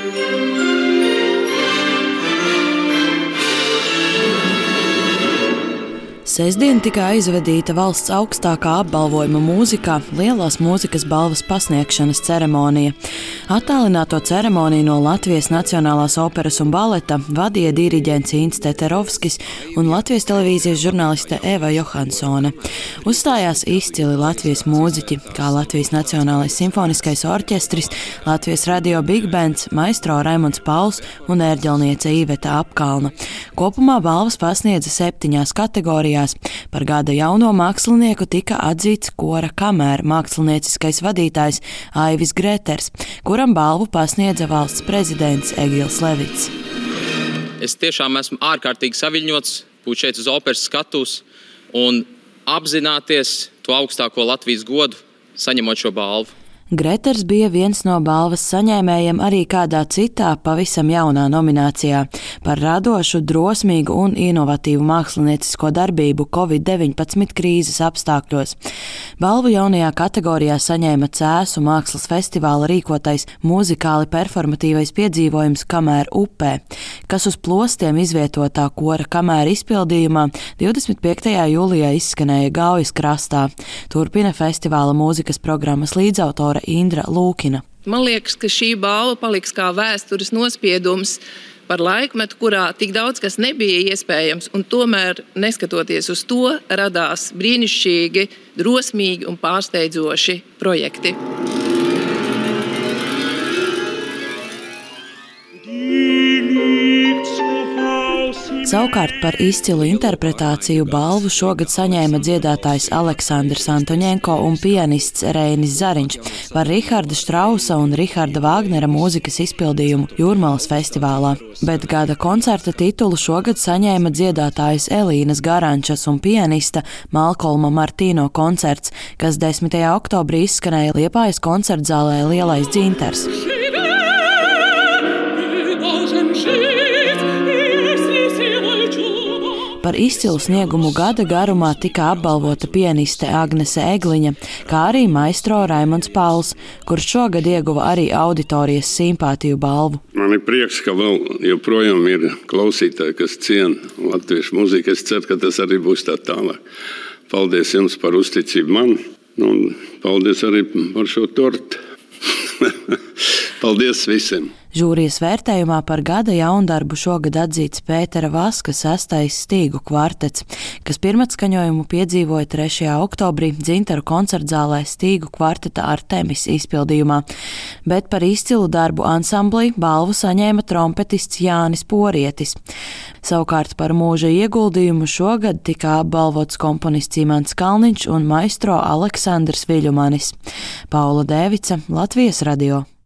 Sestdien tika aizvedīta valsts augstākā apbalvojuma mūzikā Lielās mūzikas balvas pasniegšanas ceremonija. Attālināto ceremoniju no Latvijas Nacionālās operas un baleta vadīja diriģents Ints Teterovskis un Latvijas televīzijas žurnāliste Eva Johansone. Uzstājās izcili Latvijas mūziķi, kā Latvijas Nacionālais simfoniskais orķestris, Latvijas radio Big Bands, maestro Raimonds Pauls un ērģelniece Iveta Apkalna. Kopumā balvas pasniedza 7 kategorijās. Par gada jauno mākslinieku tika atzīts kora kamēra mākslinieciskais vadītājs Aivis Greters, kuram balvu pasniedza valsts prezidents Egils Levits. Es tiešām esmu ārkārtīgi saviļņots būt šeit uz operas skatuves un apzināties to augstāko Latvijas godu, saņemot šo balvu. Greters bija viens no balvas saņēmējiem arī kādā citā pavisam jaunā nominācijā par radošu, drosmīgu un inovatīvu māksliniecisko darbību Covid-19 krīzes apstākļos. Balvu jaunajā kategorijā saņēma Cēsu mākslas festivāla rīkotais muzikāli performatīvais piedzīvojums Kamēr upē, kas uz plostiem izvietotā kora kamēra izpildījumā 25. jūlijā izskanēja Gaujas krastā. Turpina festivāla mūzikas programmas līdzautore Indra Lūkina. Man liekas, ka šī balva paliks kā vēstures nospiedums par laikmetu, kurā tik daudz kas nebija iespējams, un tomēr, neskatoties uz to, radās brīnišķīgi, drosmīgi un pārsteidzoši projekti. Savukārt par izcilu interpretāciju balvu šogad saņēma dziedātājs Aleksandrs Antoņenko un pianists Reinis Zariņš par Riharda Štrausa un Riharda Vāgnera mūzikas izpildījumu Jūrmalas festivālā. Bet gada koncerta titulu šogad saņēma dziedātājs Elīnas Garančas un pianista Malkolma Martīno koncerts, kas 10. oktobrī izskanēja Liepājas koncertzālē Lielais dzintars. Par izcilu sniegumu gada garumā tika apbalvota pianiste Agnese Egliņa, kā arī maestro Raimonds Pauls, kurš šogad ieguva arī auditorijas simpātiju balvu. Man ir prieks, ka vēl joprojām ir klausītāji, kas ciena latviešu mūziku. Es ceru, ka tas arī būs tā tālāk. Paldies jums par uzticību man, un paldies arī par šo tortu. Paldies visiem! Žūrijas vērtējumā par gada jaundarbu šogad atzīts Pētera Vaska 6. stīgu kvartets, kas pirmatskaņojumu piedzīvoja 3. oktobrī Dzintaru koncertzālē Stīgu kvarteta Artemis izpildījumā. Bet par izcilu darbu ansamblī balvu saņēma trompetists Jānis Porietis. Savukārt par mūža ieguldījumu šogad tika apbalvots komponists Imants Kalniņš un maestro Aleksandrs Viļumanis. Paula Dēvica, Latvijas radio.